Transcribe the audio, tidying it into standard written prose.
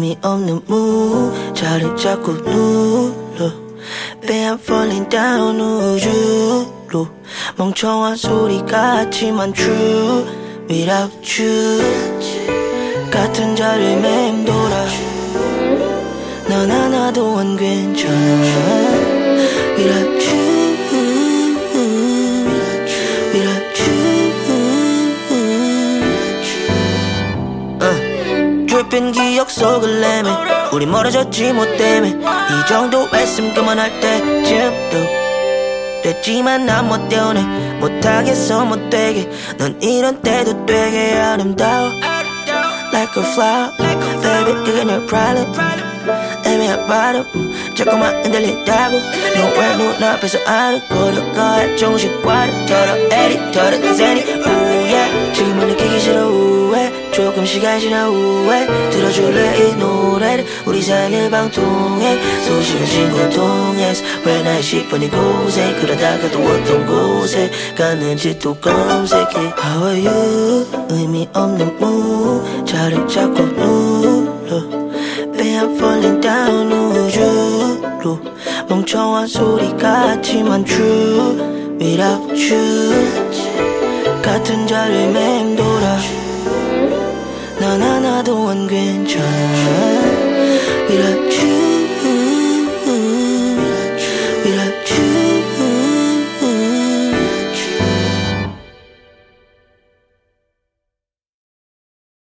의미 없는 문자를 자꾸 눌러 Babe I'm falling down 우주로 멍청한 소리 같지만 true Without you 같은 자리에 맴돌아 넌 하나도 안 괜찮아 Without you Without you dripping 기억 속을 내매 우리 멀어졌지 뭐 때문에 이 정도 했으면 그만할 때쯤도 됐지만 난 못 때우네 못하겠어 못되게 넌 이런 때도 되게 아름다워 Like a flower Baby 그게 내 problem 애매한 발음 자꾸만 흔들린다고 너왜 눈앞에서 아른거려가 정신과를 털어 에리 털어 제니 우예 지금은 느끼기 싫어 우회 조금 시간 지나 후에 들어줄래 이 노래를 우리 사이를 방통해 소식은 친구 통해서 왜 날 싶은 이곳에 그러다가도 어떤 곳에 갔는지 또 검색해 How are you 의미 없는 문자를 자꾸 눌러 Babe I'm falling down 우주로 멍청한 소리 같지만 true Without you 같은 자리에 맴돌아 넌 하나도 안 괜찮아 Without you